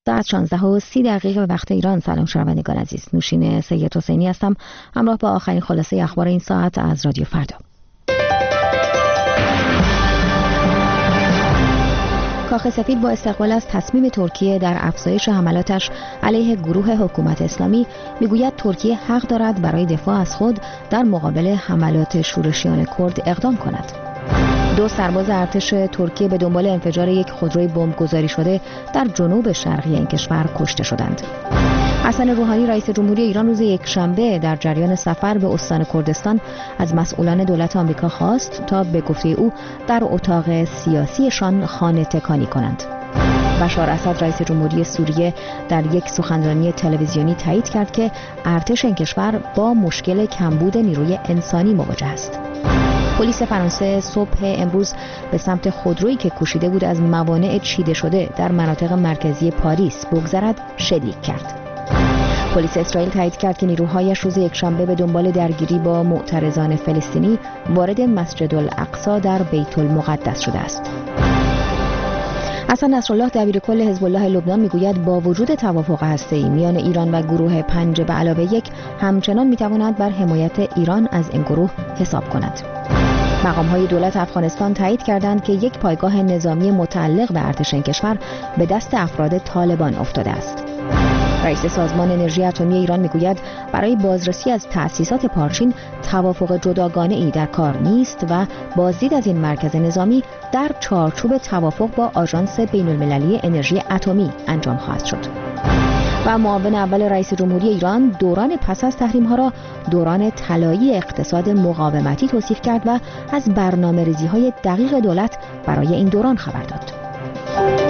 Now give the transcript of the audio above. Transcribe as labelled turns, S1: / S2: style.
S1: ساعت 16:30 به وقت ایران. سلام شنوندگان عزیز، نوشین سید حسینی هستم همراه با آخرین خلاصه اخبار این ساعت از رادیو فردا. کاخ سفید با استقبال از تصمیم ترکیه در افزایش حملاتش علیه گروه حکومت اسلامی میگوید ترکیه حق دارد برای دفاع از خود در مقابل حملات شورشیان کرد اقدام کند. 2 سرباز ارتش ترکیه به دنبال انفجار یک خودروی بمبگذاری شده در جنوب شرقی این کشور کشته شدند. حسن روحانی رئیس جمهوری ایران روز یکشنبه در جریان سفر به استان کردستان از مسئولان دولت آمریکا خواست تا به گفته او در اتاق سیاسیشان خانه تکانی کنند. بشار اسد رئیس جمهوری سوریه در یک سخنرانی تلویزیونی تایید کرد که ارتش این کشور با مشکل کمبود نیروی انسانی مواجه است. پلیس فرانسه صبح امروز به سمت خودرویی که کوشیده بود از موانع چیده شده در مناطق مرکزی پاریس بگذرد شلیک کرد. پلیس اسرائیل تایید کرد که نیروهایش روز یکشنبه به دنبال درگیری با معترضان فلسطینی وارد مسجد الاقصی در بیت المقدس شده است. حسن نصرالله دبیرکل حزب الله لبنان میگوید با وجود توافق هسته‌ای میان ایران و گروه 5+1 همچنان میتواند بر حمایت ایران از این گروه حساب کند. مقام‌های دولت افغانستان تایید کردند که یک پایگاه نظامی متعلق به ارتش این کشور به دست افراد طالبان افتاده است. رئیس سازمان انرژی اتمی ایران میگوید برای بازرسی از تأسیسات پارچین توافق جداگانه‌ای در کار نیست و بازدید از این مرکز نظامی در چارچوب توافق با آژانس بین‌المللی انرژی اتمی انجام خواهد شد. و معاون اول رئیس جمهوری ایران دوران پس از تحریم‌ها را دوران طلایی اقتصاد مقاومتی توصیف کرد و از برنامه‌ریزی‌های دقیق دولت برای این دوران خبر داد.